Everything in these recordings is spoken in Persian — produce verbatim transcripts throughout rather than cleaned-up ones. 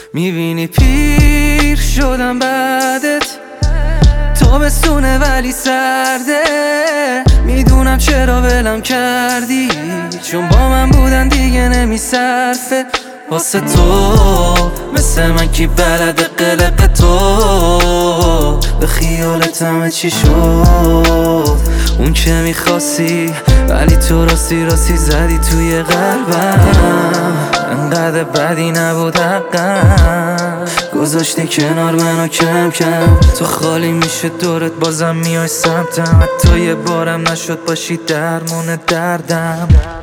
میبینی پیر شدم بعدت، تابستونه ولی سرده. میدونم چرا ولم کردی، چون با من بودن دیگه نمیصرفه. واسه تو مثل من کی بلده قلق تو، به خیالت همه چی شد اون که میخواستی، ولی تو راستی راستی زدی توی قلبم. انقدر بدی نبود حقم، گذاشتی کنار منو کم کم. تو خالی میشه دورت بازم میای سمتم، حتی یه بارم نشد باشی درمون دردم.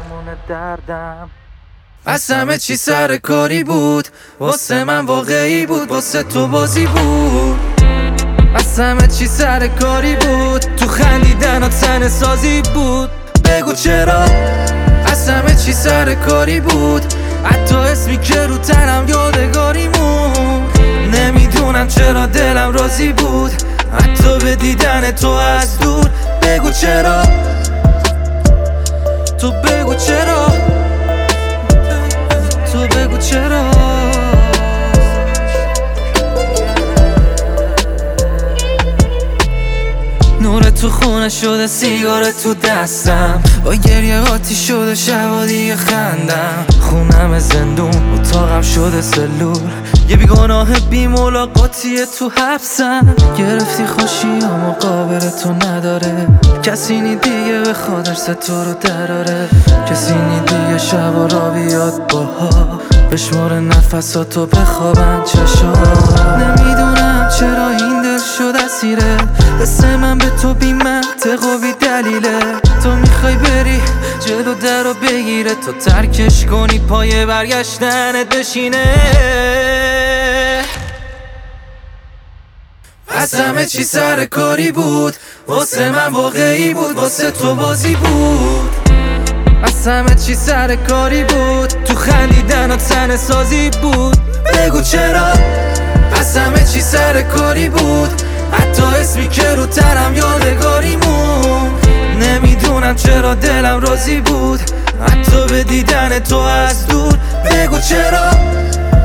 از همه چی سر کاری بود، واسه من واقعی بود، واسه تو بازی بود. از همه چی سر کاری بود، تو خندیدن و تنه سازی بود. بگو چرا از همه چی سر کاری بود، حتی اسمی که رو تنم یادگاری مون. نمیدونم چرا دلم راضی بود، حتی به دیدن تو از دور. بگو چرا، تو بگو چرا، تو بگو چرا. نور تو خونه شده، سیگار تو دستم، با گریه قاطی شده شبا دیگه خندم. خونم زندون، اتاقم شده سلول، یه بیگناه بی ملاقاتیه تو حبسم. گرفتی خوشی اما قابل تو نداره، کسی نی دیگه به خاطر تو رو دراره. کسی نی دیگه شبا را بیاد باها، بشمار نفساتو بخوابن چشا. نمیدونم چرا این دل شد اسیره، حس من به تو بی منطق و بی دلیله. تو میخوای بری جلو در رو بگیره، تو ترکش کنی پای برگشتنت بشینه. از همه چی سر کاری بود، واسه من واقعی بود، واسه تو بازی بود. از همه چی سر کاری بود، تو خندیدن و تنه سازی بود. بگو چرا از همه چی سر کاری بود، حتی اسمی که رو تنم یادگاری مون. نمیدونم چرا دلم راضی بود، حتی به دیدن تو از دور. بگو چرا،